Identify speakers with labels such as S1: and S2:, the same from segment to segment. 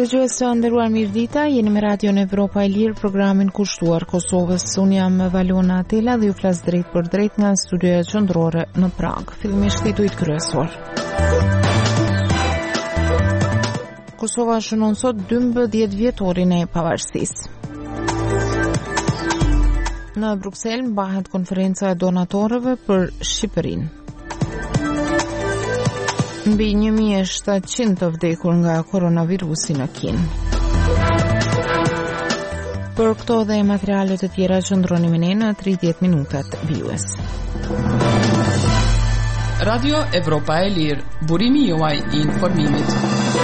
S1: Dëgjues të nderuar, mirëdita, jeni me Radio Evropa e Lirë, programin kushtuar Kosovës. Unë jam Valona Atela dhe ju flas drejt për drejt nga studioja qendrore në Prag. Fillimisht titujt kryesor. Kosova shënon sot 12 vjetorin e pavarësisë. Në Bruksel mbahet konferenca e donatorëve për Shqipërinë. Mbi 1700 të vdekur nga koronavirusi në Kinë. Për këto dhe materialet të tjera qëndroni me ne në 30 minutat vijues.
S2: Radio Evropa e Lirë, burimi juaj i informimit.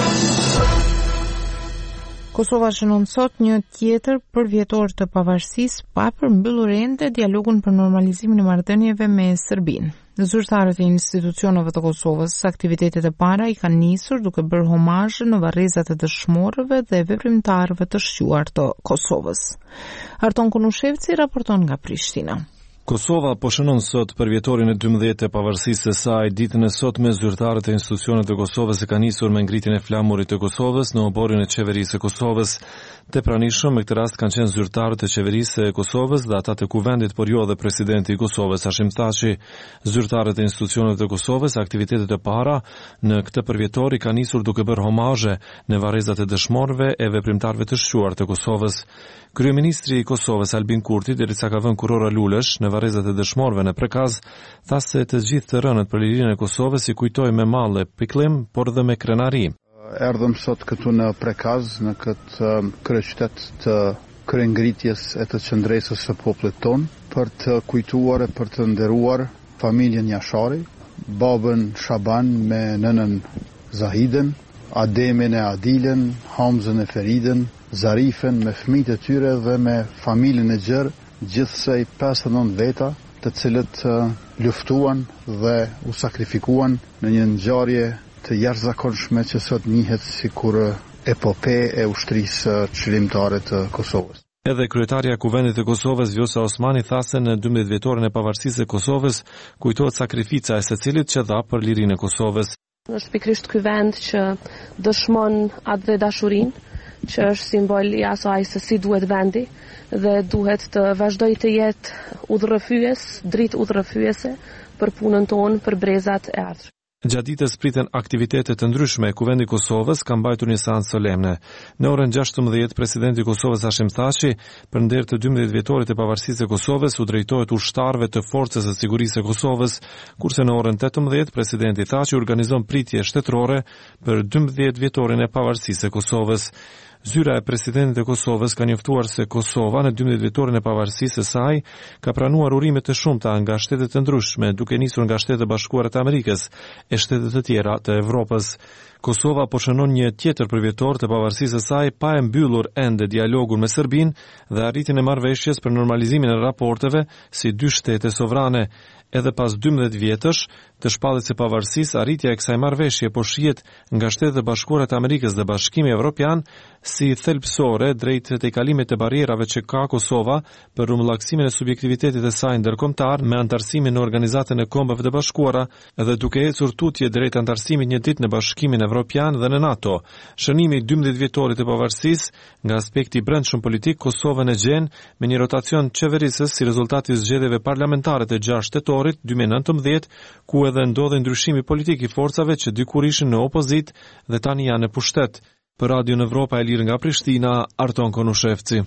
S1: Kosova shënon sot një tjetër përvjetor të pavarësisë pa përmbyllur ende dialogun për normalizimin e marrëdhënieve me Serbinë. Zyrtarët e institucioneve të Kosovës, aktivitetet e para i kanë nisur duke bërë homazhe në varrezat e dëshmorëve dhe veprimtarëve të shquar të Kosovës. Arton Konushevci raporton nga Prishtina.
S3: Kosova po shënon sot përvjetorin e 12 të pavarësisë së saj. Ditën e sotme zyrtarët e institucioneve të Kosovës e kanë nisur me ngritjen e flamurit të Kosovës në oborrin e qeverisë së Kosovës. Të pranishëm me këtë rast kanë qenë zyrtarët e qeverisë e Kosovës dhe ata të kuvendit, por jo dhe presidenti i Kosovës Hashim Thaçi. Zyrtarët e institucioneve të Kosovës, aktivitetet e para në këtë përvjetor i kanë nisur duke bërë homazhe në varrezat e dëshmorëve e veprimtarëve të shquar të Kosovës. Kryeministri i Kosovës Albin Kurti, derisa ka vënë kurora lulesh në varrezat e dëshmorëve në Prekaz, tha se të gjithë të rënët për lirinë e Kosovës i kujtoi me mall e pikëllim, por dhe me krenari.
S4: Erdhëm sot këtu në Prekaz, në këtë kryeqytet të kryengritjes e të qëndresës së popullit ton, për të kujtuar e për të nderuar familjen Jashari, babën Shaban me nënën Zahiden, Ademin e Adilen, Hamzën e Feriden, Zarifen me fëmijët e tyre dhe me familjen e gjerë, gjithsej 59 veta, të cilët luftuan dhe u sakrifikuan në një ngjarje të jashtëzakonshme që sot njihet sikur epope e ushtrisë çlirimtare të Kosovës.
S3: Edhe kryetaria e Kuvendit të Kosovës Vjosa Osmani tha se në 12 vjetorin e pavarësisë së Kosovës kujtohet sakrifica e secilit që dha për lirinë e Kosovës.
S5: Është pikërisht ky vend që dëshmon atë dashurinë, që është simbol i asaj se si duhet vendi dhe duhet të vazhdojë të jetë udhërrëfyes, dritë udhërrëfyese për punën tonë, për brezat e ardhshme.
S3: Gjatë ditës priten aktivitete të ndryshme. Kuvendi i Kosovës ka mbajtur një seancë solemne. Në orën 16, presidenti i Kosovës Hashim Thaçi, për nder të 12 vjetorit e pavarësisë së Kosovës, u drejtohet ushtarëve të Forcës së Sigurisë së Kosovës, kurse në orën 18, presidenti Thaçi organizon pritje shtetërore për 12 vjetorin e pavarësisë së Kosovës. Zyra e presidentit të Kosovës ka njoftuar se Kosova në 12 vjetorin e pavarësisë së saj ka pranuar urime të shumta nga shtetet të ndryshme, duke nisur nga Shtetet e Bashkuara të Amerikës e shtete të tjera të Evropës. Kosova po shënon një tjetër përvjetor të pavarësisë së saj pa e mbyllur ende dialogun me Serbinë dhe arritjen e marrëveshjes për normalizimin e raporteve si dy shtete sovrane. Edhe pas 12 vjetësh të shpalljes së pavarësisë, arritja e kësaj marrëveshje po shihet nga Shtetet e Bashkuara të Amerikës dhe Bashkimi Evropian si thelbësore drejt tejkalimit të barrierave që ka Kosova për rumbullaksimin e subjektivitetit të saj ndërkombëtar me antarësimin në Organizatën e Kombeve të Bashkuara dhe duke ecur tutje drejt antarësimit një ditë në Bashkimin Evropian dhe në NATO. Shënimi i 12 vjetorit të pavarësisë nga aspekti brendshëm politik Kosovën e gjen me një rotacion qeverisës si rezultati i zgjedhjeve parlamentare të 6 shtetorit 2019, ku edhe ndodhi ndryshimi politik i forcave që dikur ishin në opozit dhe tani janë në pushtet. Për Radio Evropa e Lirë nga Prishtina, Arton Konushevci.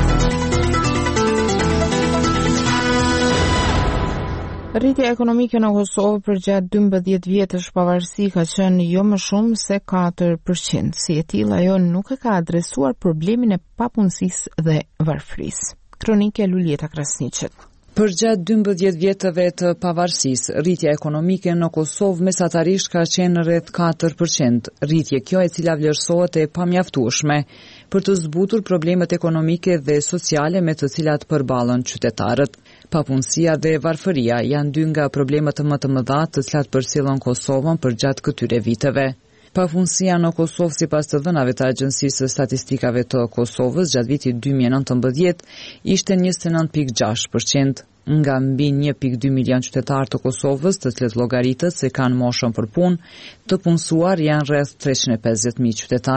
S1: Rritja ekonomike në Kosovë për gjatë 12 vjetësh pavarësi ka qenë jo më shumë se 4%. Si e tillë, ajo nuk e ka adresuar problemin e papunësisë dhe varfërisë. Kronike Luljeta Krasniqet.
S6: Për gjatë 12 vjetëve të pavarësisë, rritja ekonomike në Kosovë mesatarisht ka qenë rreth 4%, rritje kjo e cila vlerësohet e pamjaftueshme për të zbutur problemet ekonomike dhe sociale me të cilat përballen qytetarët. Papunësia dhe varfëria janë dy nga problemet më të mëdha të cilat përcjellën Kosovën për gjatë këtyre viteve. Papunësia në Kosovë sipas të dhënave të Agjencisë së Statistikave të Kosovës gjatë vitit 2019 ishte 29.6%. Nga mbi 1.2 milion qytetarë të Kosovës, të cilët llogaritet se kanë moshën për punë, të punësuar janë rreth 350.000 qytetarë.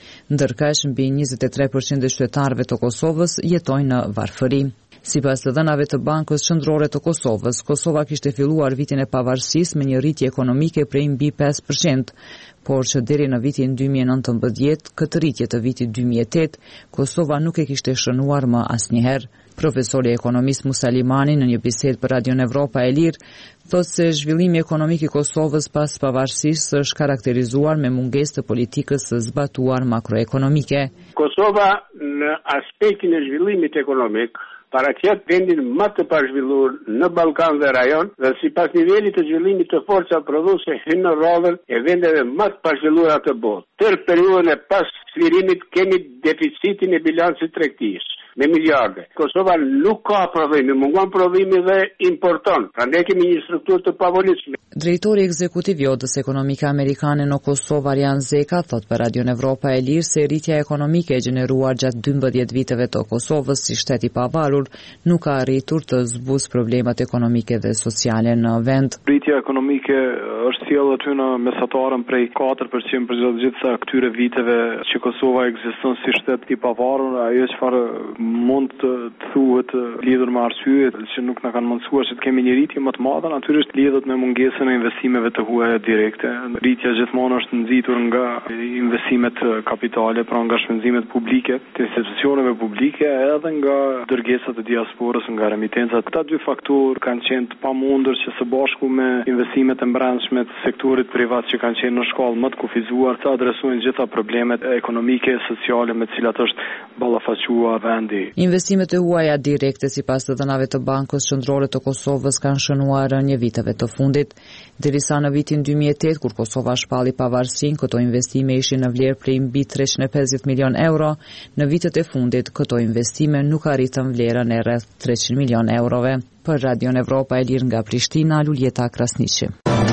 S6: ndërkaq mbi 23% e qytetarëve të Kosovës jetojnë në varfëri. Sipas të dhënave të Bankës Qendrore të Kosovës, Kosova kishte filluar vitin e pavarësisë me një rritje ekonomike prej mbi 5%, por që deri në vitin 2019, këtë rritje të vitit 2008, Kosova nuk e kishte shënuar më asnjëherë. Profesori ekonomist Musa Limani në një bisedë për Radion Evropa e Lirë thotë se zhvillimi ekonomik i Kosovës pas pavarësisë është karakterizuar me mungesë të politikës së zbatuar makroekonomike.
S7: Kosova në aspektin e zhvillimit ekonomik paraqet vendin më të pazhvilluar në Ballkan dhe rajon dhe sipas nivelit të zhvillimit të forcave prodhuese hyn në rrodhën e vendeve më të pazhvilluara të botës. Tërë periudhën e pas çlirimit kemi deficitin e bilancit tregtisë me miliarde. Kosova nuk ka prodhim, mungon prodhimi dhe importon. Prandaj kemi një strukturë të pavolitshme.
S6: Drejtori ekzekutiv i Odës Ekonomike Amerikane në Kosovë, Arjan Zeka, thot për Radion Evropa e Lirë se rritja ekonomike e gjeneruar gjatë 12 viteve të Kosovës si shtet i pavarur nuk ka arritur të zbusë problemet ekonomike dhe sociale në vend.
S8: Rritja ekonomike është sjellë aty në mesatarën prej 4% për gjitha këtyre viteve që Kosova ekziston si shtet i pavarur, ajo çfarë mund të thuhet lidhur me arsyet që nuk na kanë mundsuar që të kemi një rritje më të madhe, natyrisht lidhet me mungesën e investimeve të huaja direkte. Rritja gjithmonë është nxitur nga investimet kapitale, pra nga shpenzimet publike të institucioneve publike edhe nga dërgesat e diasporës nga remitencat. Këta dy faktorë kanë qenë të pamundur që së bashku me investimet e brendshme të sektorit privat që kanë qenë në shkallë më të kufizuar të adresojnë gjitha problemet ekonomike e sociale me të cilat është ballafaqua vendi.
S6: Investimet e huaja direkte sipas të dhënave të Bankës Qendrore të Kosovës kanë shënuar rënje viteve të fundit, derisa në vitin 2008 kur Kosova shpalli pavarësinë, këto investime ishin në vlerë prej mbi 350 milion euro, në vitet e fundit këto investime nuk arritën vlerën e rreth 300 milion eurove. Për Radion Evropa e Lirë nga Prishtina, Luljeta Krasniqi.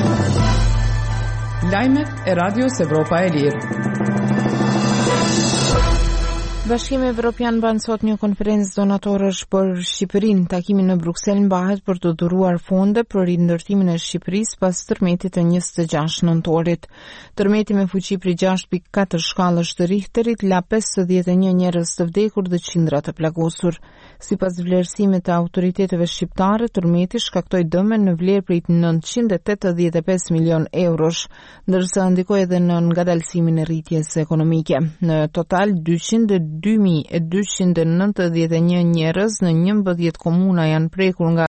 S2: Lajmet e Radios Evropa e Lirë.
S1: Bashkimi Evropian ban sot një konferencë donatorësh për Shqipërinë. Takimi në Bruksel mbahet për të dhuruar fonde për rindërtimin e Shqipërisë pas tërmetit të 26 nëntorit. Tërmeti me fuqi prej 6.4 shkallësh të Richterit la 51 njerëz të vdekur dhe qindra të plagosur. Sipas vlerësimit të autoriteteve shqiptare, tërmeti shkaktoi dëme në vlerë prej 985 milion eurosh, ndërsa ndikoi edhe në ngadalësimin e rritjes ekonomike. Në total 202.291 njerëz në 11 komuna janë prekur nga